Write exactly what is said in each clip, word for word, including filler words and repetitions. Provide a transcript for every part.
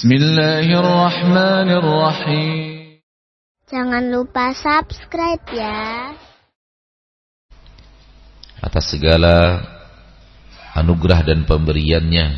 Bismillahirrahmanirrahim. Jangan lupa subscribe ya. Atas segala anugerah dan pemberiannya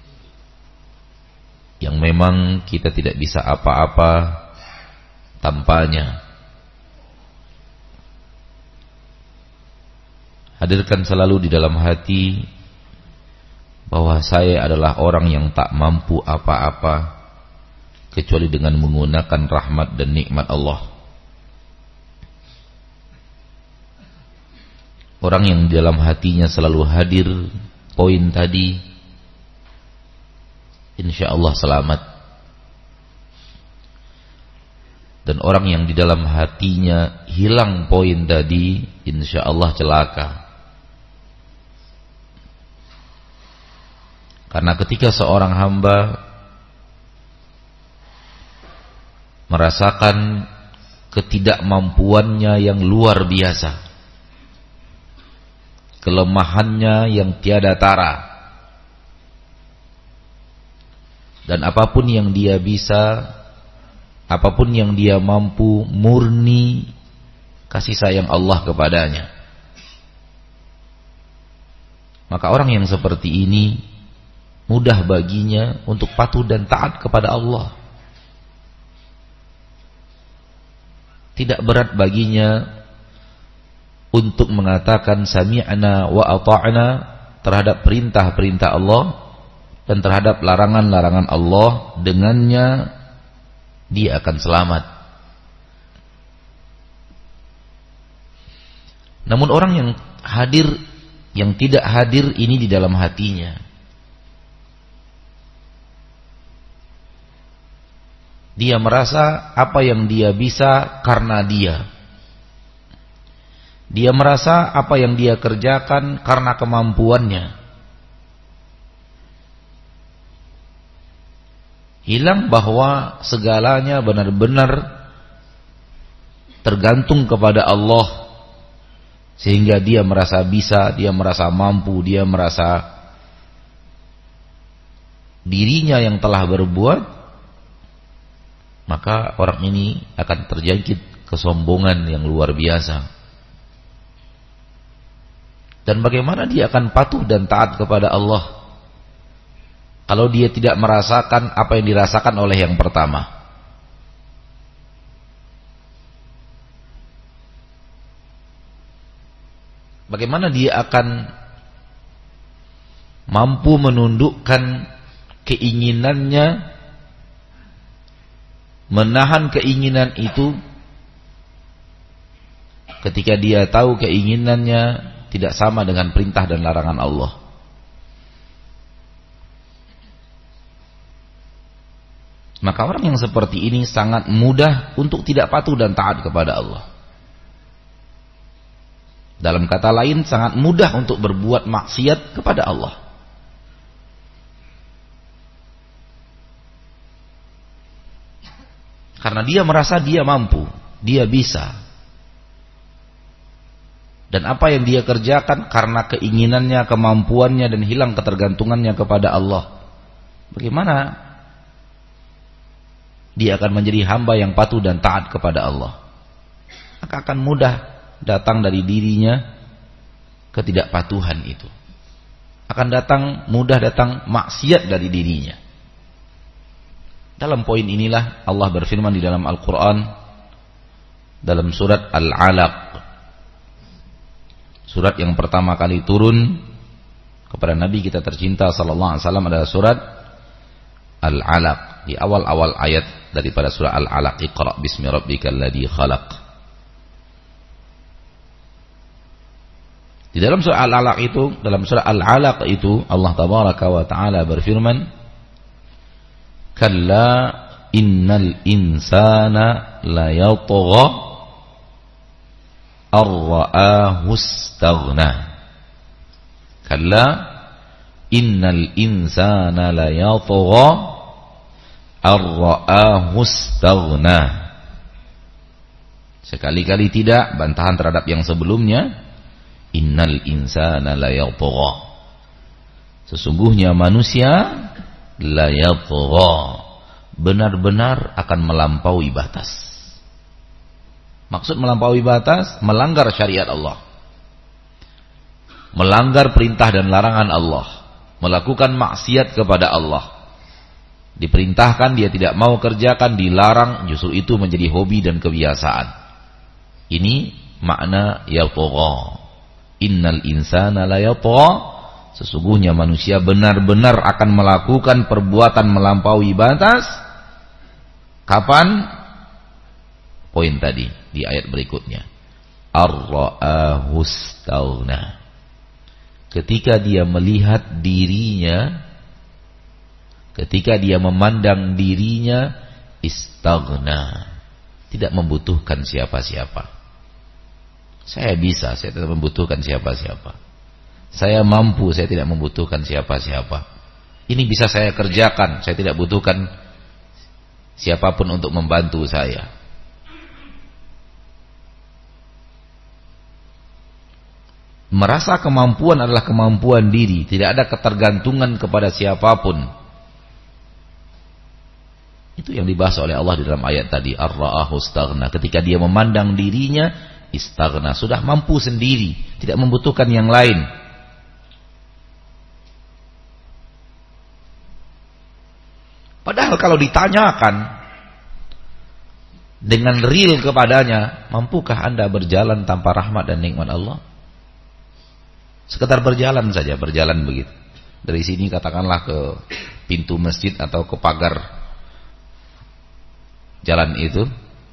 yang memang kita tidak bisa apa-apa tanpanya. Hadirkan selalu di dalam hati bahwa saya adalah orang yang tak mampu apa-apa kecuali dengan menggunakan rahmat dan nikmat Allah. Orang yang di dalam hatinya selalu hadir poin tadi, insya Allah selamat. Dan orang yang di dalam hatinya hilang poin tadi, insya Allah celaka. Karena ketika seorang hamba merasakan ketidakmampuannya yang luar biasa, kelemahannya yang tiada tara, dan apapun yang dia bisa, apapun yang dia mampu, murni kasih sayang Allah kepadanya, maka orang yang seperti ini mudah baginya untuk patuh dan taat kepada Allah. Tidak berat baginya untuk mengatakan sami'na wa ata'na terhadap perintah-perintah Allah dan terhadap larangan-larangan Allah. Dengannya dia akan selamat. Namun orang yang hadir, yang tidak hadir ini di dalam hatinya, dia merasa apa yang dia bisa karena dia. Dia merasa apa yang dia kerjakan karena kemampuannya. Hilang bahwa segalanya benar-benar tergantung kepada Allah. Sehingga dia merasa bisa, dia merasa mampu, dia merasa dirinya yang telah berbuat. Maka orang ini akan terjangkit kesombongan yang luar biasa. Dan bagaimana dia akan patuh dan taat kepada Allah kalau dia tidak merasakan apa yang dirasakan oleh yang pertama? Bagaimana dia akan mampu menundukkan keinginannya, menahan keinginan itu ketika dia tahu keinginannya tidak sama dengan perintah dan larangan Allah? Maka orang yang seperti ini sangat mudah untuk tidak patuh dan taat kepada Allah. Dalam kata lain, sangat mudah untuk berbuat maksiat kepada Allah. Karena dia merasa dia mampu, dia bisa. Dan apa yang dia kerjakan karena keinginannya, kemampuannya, dan hilang ketergantungannya kepada Allah. Bagaimana dia akan menjadi hamba yang patuh dan taat kepada Allah? Maka akan mudah datang dari dirinya ketidakpatuhan itu. Akan datang, mudah datang maksiat dari dirinya. Dalam poin inilah Allah berfirman di dalam Al-Quran, dalam surat Al-Alaq, surat yang pertama kali turun kepada Nabi kita tercinta sallallahu alaihi wasallam adalah surat Al-Alaq. Di awal-awal ayat daripada surah Al-Alaq, Iqra bismi rabbikal ladzi khalaq. Di dalam surah Al-Alaq itu, dalam surah Al-Alaq itu Allah tabaraka wa taala berfirman, kalla innal insana la yatgha ar-ra'ahu istaghna. Kalla innal insana la yatgha ar-ra'ahu istaghna. Sekali-kali tidak, bantahan terhadap yang sebelumnya, innal insana la yatgha. Sesungguhnya manusia la yatgha, benar-benar akan melampaui batas. Maksud melampaui batas, melanggar syariat Allah, melanggar perintah dan larangan Allah, melakukan maksiat kepada Allah. Diperintahkan dia tidak mau kerjakan, dilarang, justru itu menjadi hobi dan kebiasaan. Ini makna yatgha. Innal insana la yatgha. Sesungguhnya manusia benar-benar akan melakukan perbuatan melampaui batas. Kapan? Poin tadi di ayat berikutnya. Ar-ra'ahu istaghna. Ketika dia melihat dirinya, ketika dia memandang dirinya, istaghna, tidak membutuhkan siapa-siapa. Saya bisa, saya tidak membutuhkan siapa-siapa. Saya mampu, saya tidak membutuhkan siapa-siapa. Ini bisa saya kerjakan, saya tidak butuhkan siapapun untuk membantu saya. Merasa kemampuan adalah kemampuan diri, tidak ada ketergantungan kepada siapapun. Itu yang dibahas oleh Allah di dalam ayat tadi, ar-ra'ahu istaghna. Ketika dia memandang dirinya, istaghna, sudah mampu sendiri, tidak membutuhkan yang lain. Padahal kalau ditanyakan dengan real kepadanya, mampukah Anda berjalan tanpa rahmat dan nikmat Allah? Sekedar berjalan saja, berjalan begitu. Dari sini katakanlah ke pintu masjid atau ke pagar jalan itu.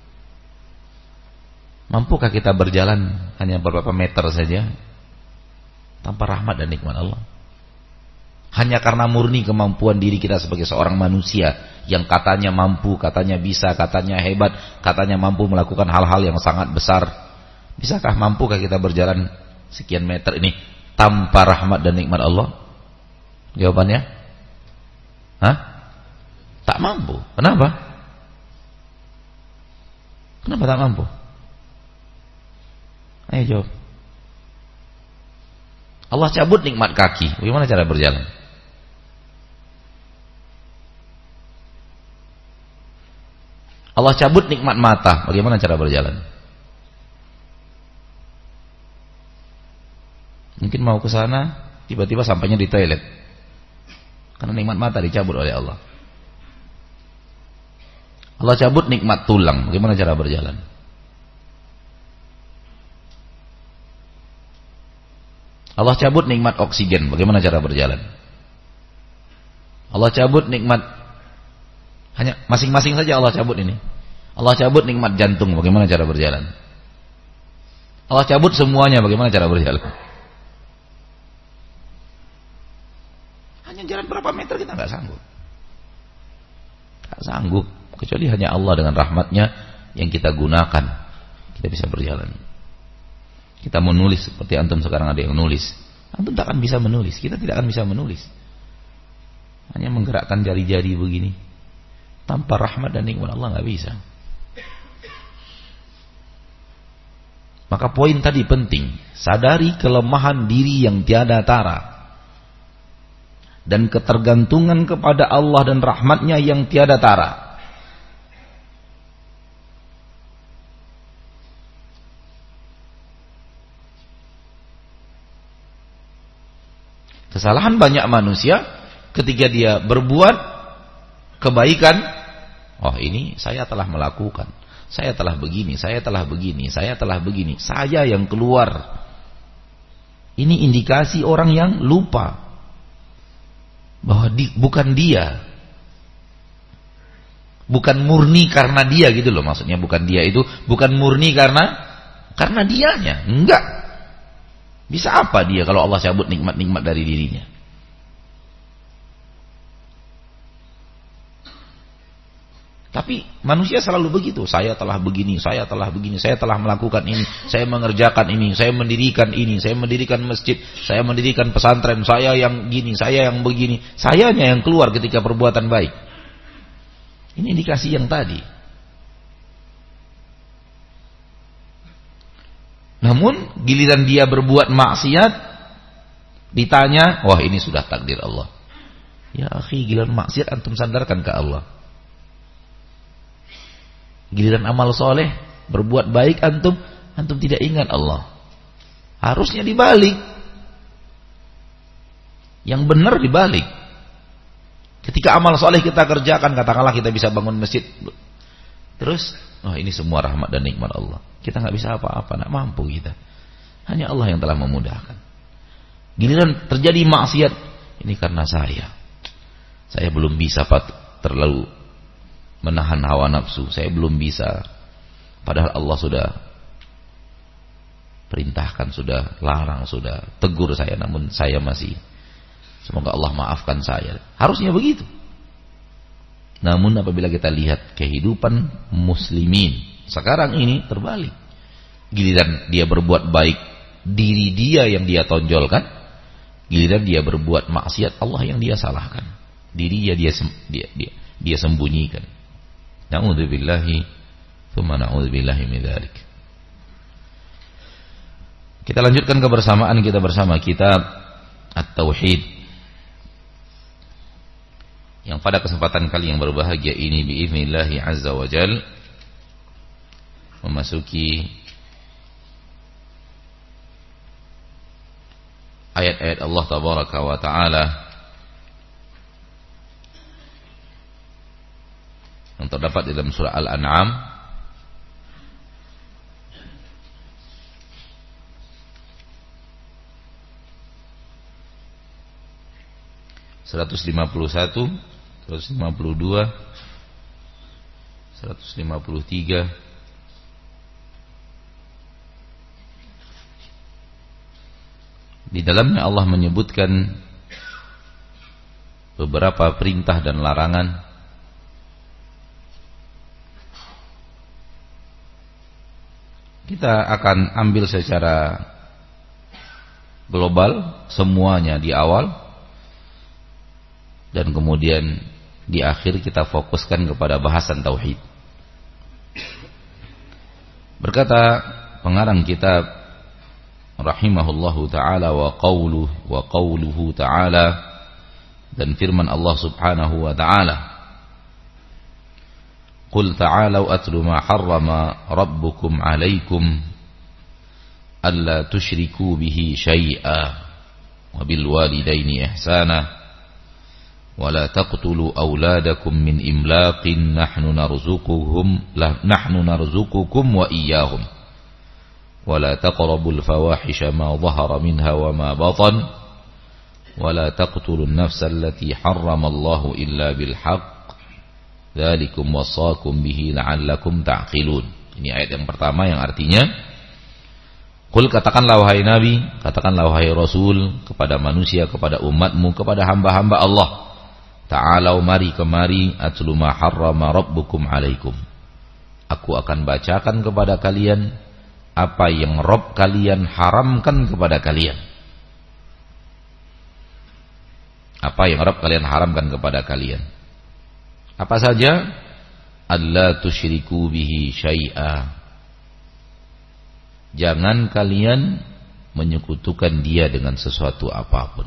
Mampukah kita berjalan hanya beberapa meter saja tanpa rahmat dan nikmat Allah? Hanya karena murni kemampuan diri kita sebagai seorang manusia yang katanya mampu, katanya bisa, katanya hebat, katanya mampu melakukan hal-hal yang sangat besar. Bisakah, mampukah kita berjalan sekian meter ini tanpa rahmat dan nikmat Allah? Jawabannya? Hah? Tak mampu. Kenapa? Kenapa tak mampu? Ayo jawab. Allah cabut nikmat kaki, bagaimana cara berjalan? Allah cabut nikmat mata, bagaimana cara berjalan? Mungkin mau ke sana, tiba-tiba sampainya di toilet. Karena nikmat mata dicabut oleh Allah. Allah cabut nikmat tulang, bagaimana cara berjalan? Allah cabut nikmat oksigen, bagaimana cara berjalan? Allah cabut nikmat, hanya masing-masing saja Allah cabut ini. Allah cabut nikmat jantung, bagaimana cara berjalan? Allah cabut semuanya, bagaimana cara berjalan? Hanya jalan berapa meter kita nggak sanggup. Nggak sanggup, kecuali hanya Allah dengan rahmatnya yang kita gunakan, kita bisa berjalan. Kita menulis seperti antum sekarang ada yang nulis. Antum tak akan bisa menulis, kita tidak akan bisa menulis. Hanya menggerakkan jari-jari begini. Tanpa rahmat dan nikmat Allah nggak bisa. Maka poin tadi penting, sadari kelemahan diri yang tiada tara dan ketergantungan kepada Allah dan rahmatnya yang tiada tara. Kesalahan banyak manusia ketika dia berbuat kebaikan, oh ini saya telah melakukan, saya telah begini, saya telah begini, saya telah begini, saya yang keluar. Ini indikasi orang yang lupa bahwa di, bukan dia, bukan murni karena dia gitu loh, maksudnya bukan dia itu bukan murni karena karena dianya, enggak. Bisa apa dia kalau Allah cabut nikmat-nikmat dari dirinya? Tapi manusia selalu begitu. Saya telah begini, saya telah begini, saya telah melakukan ini, saya mengerjakan ini, saya mendirikan ini, saya mendirikan masjid, saya mendirikan pesantren, saya yang gini, saya yang begini. Sayanya yang keluar ketika perbuatan baik. Ini indikasi yang tadi. Namun giliran dia berbuat maksiat, ditanya, wah ini sudah takdir Allah. Ya akhi, giliran maksiat antum sandarkan ke Allah. Giliran amal soleh, berbuat baik antum, antum tidak ingat Allah. Harusnya dibalik. Yang benar dibalik. Ketika amal soleh kita kerjakan, katakanlah kita bisa bangun masjid. Terus, oh ini semua rahmat dan nikmat Allah. Kita nggak bisa apa-apa, nggak mampu kita. Hanya Allah yang telah memudahkan. Giliran terjadi maksiat, ini karena saya. Saya belum bisa terlalu menahan hawa nafsu. Saya belum bisa. Padahal Allah sudah perintahkan, sudah larang, sudah tegur saya. Namun saya masih. Semoga Allah maafkan saya. Harusnya begitu. Namun apabila kita lihat kehidupan muslimin sekarang ini terbalik. Giliran dia berbuat baik, diri dia yang dia tonjolkan. Giliran dia berbuat maksiat, Allah yang dia salahkan. Diri dia dia dia dia, dia sembunyikan. Na'udzubillahi tsumma na'udzubillahi min dzalik. Kita lanjutkan kebersamaan kita bersama kitab At-Tauhid. Yang pada kesempatan kali yang berbahagia ini biiznillahi azza wa jal memasuki ayat-ayat Allah tabaraka wa taala yang terdapat dalam surah Al-An'am seratus lima puluh satu, seratus lima puluh dua, seratus lima puluh tiga. Di dalamnya Allah menyebutkan beberapa perintah dan larangan kita akan ambil secara global semuanya di awal dan kemudian di akhir kita fokuskan kepada bahasan tauhid. Berkata pengarang kitab rahimahullahu taala wa qawluhu wa qawluhu taala, dan firman Allah subhanahu wa taala, Qul ta'alau atlu ma harrama rabbukum alaikum alla tushriku bihi syai'a wa bil walidaini ihsana wa la taqtulu auladakum min imlaqin nahnu narzuquhum la nahnu narzuqukum wa iyyahum wa la taqrabul fawahisha ma dhahara minha wa ma batan wa la taqtulun nafsa allati harrama Allahu illa bil haqq dzalikum wasaqum bihi la'allakum ta'qilun. Ini ayat yang pertama yang artinya Qul, katakanlah wahai Nabi, katakanlah wahai Rasul kepada manusia, kepada umatmu, kepada hamba-hamba Allah, ta'alau mari kemari atlu ma harrama rabbukum alaikum. Aku akan bacakan kepada kalian apa yang Rabb kalian haramkan kepada kalian. Apa yang Rabb kalian haramkan kepada kalian. Apa saja? Alla tusyriku bihi syai'a. Jangan kalian menyekutukan dia dengan sesuatu apapun.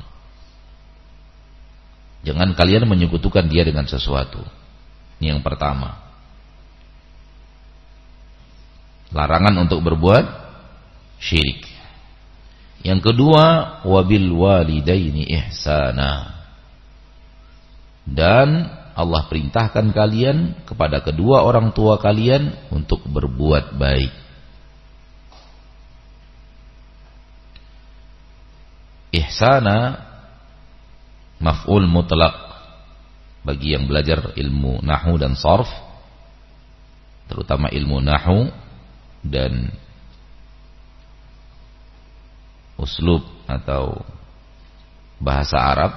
Jangan kalian menyekutukan dia dengan sesuatu. Ini yang pertama. Larangan untuk berbuat syirik. Yang kedua, wabil walidaini ihsana. Dan Allah perintahkan kalian kepada kedua orang tua kalian untuk berbuat baik. Ihsana maf'ul mutlaq bagi yang belajar ilmu nahwu dan sarf, terutama ilmu nahwu dan uslub atau bahasa Arab,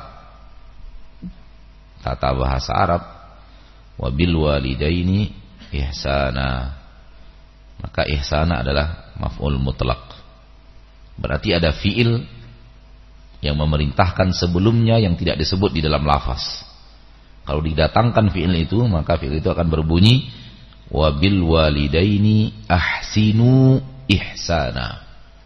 tata bahasa Arab, wabil walidaini ihsana. Maka ihsana adalah maf'ul mutlaq. Berarti ada fiil yang memerintahkan sebelumnya yang tidak disebut di dalam lafaz. Kalau didatangkan fiil itu, maka fiil itu akan berbunyi wabil walidaini ahsinu ihsana.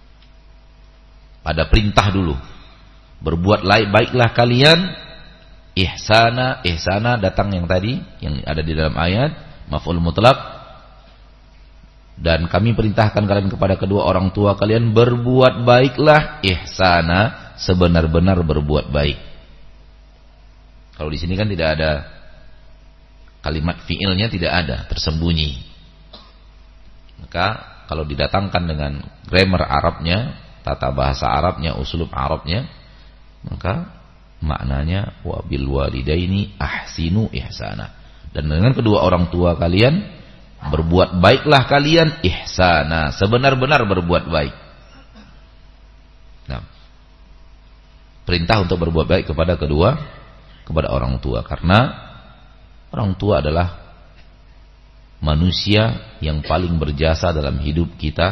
Ada perintah dulu. Berbuat baiklah kalian. Ihsana, ihsana datang yang tadi yang ada di dalam ayat maf'ul mutlaq. Dan kami perintahkan kalian kepada kedua orang tua kalian, berbuat baiklah ihsana, sebenar-benar berbuat baik. Kalau di sini kan tidak ada kalimat fiilnya, tidak ada, tersembunyi. Maka kalau didatangkan dengan grammar Arabnya, tata bahasa Arabnya, uslub Arabnya, maka maknanya wabil walidaini ahsinu ihsana. Dan dengan kedua orang tua kalian berbuat baiklah kalian ihsana, sebenar-benar berbuat baik. Nah, perintah untuk berbuat baik kepada kedua kepada orang tua, karena orang tua adalah manusia yang paling berjasa dalam hidup kita.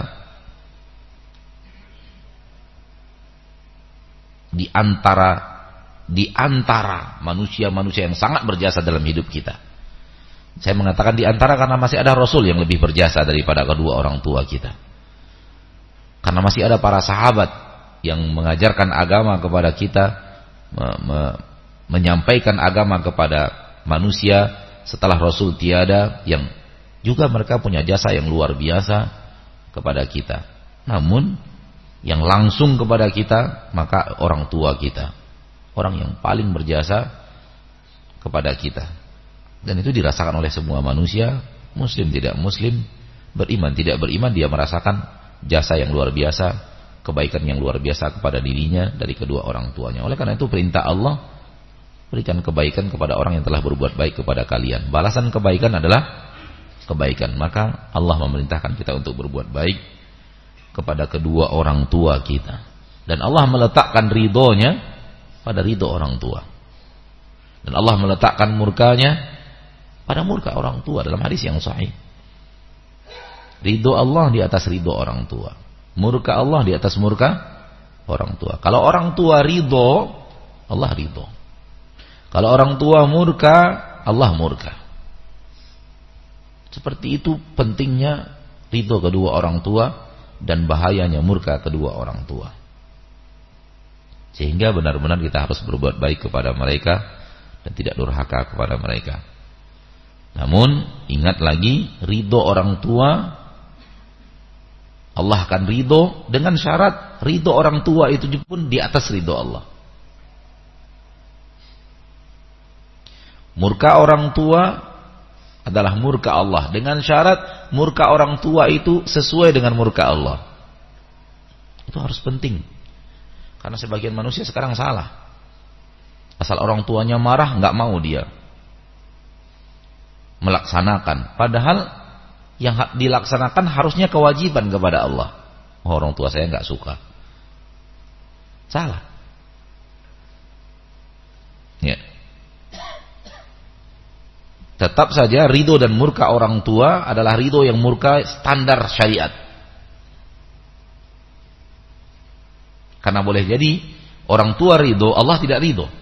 Di antara di antara manusia-manusia yang sangat berjasa dalam hidup kita. Saya mengatakan di antara karena masih ada Rasul yang lebih berjasa daripada kedua orang tua kita. Karena masih ada para sahabat yang mengajarkan agama kepada kita, me, me, menyampaikan agama kepada manusia setelah Rasul tiada, yang juga mereka punya jasa yang luar biasa kepada kita. Namun yang langsung kepada kita maka orang tua kita, orang yang paling berjasa kepada kita. Dan itu dirasakan oleh semua manusia, muslim tidak muslim, beriman tidak beriman, dia merasakan jasa yang luar biasa, kebaikan yang luar biasa kepada dirinya dari kedua orang tuanya. Oleh karena itu perintah Allah, berikan kebaikan kepada orang yang telah berbuat baik kepada kalian. Balasan kebaikan adalah kebaikan. Maka Allah memerintahkan kita untuk berbuat baik kepada kedua orang tua kita. Dan Allah meletakkan ridhonya pada ridho orang tua. Dan Allah meletakkan murkanya pada murka orang tua dalam hadis yang sahih. Ridho Allah di atas ridho orang tua, murka Allah di atas murka orang tua. Kalau orang tua ridho, Allah ridho. Kalau orang tua murka, Allah murka. Seperti itu pentingnya ridho kedua orang tua dan bahayanya murka kedua orang tua. Sehingga benar-benar kita harus berbuat baik kepada mereka dan tidak durhaka kepada mereka. Namun ingat lagi, ridho orang tua Allah akan ridho dengan syarat ridho orang tua itu pun di atas ridho Allah. Murka orang tua adalah murka Allah dengan syarat murka orang tua itu sesuai dengan murka Allah. Itu harus penting. Karena sebagian manusia sekarang salah. Asal orang tuanya marah, nggak mau dia melaksanakan. Padahal yang dilaksanakan harusnya kewajiban kepada Allah. Oh, orang tua saya nggak suka. Salah. Ya. Tetap saja ridho dan murka orang tua adalah ridho yang murka standar syariat. Karena boleh jadi orang tua ridho, Allah tidak ridho.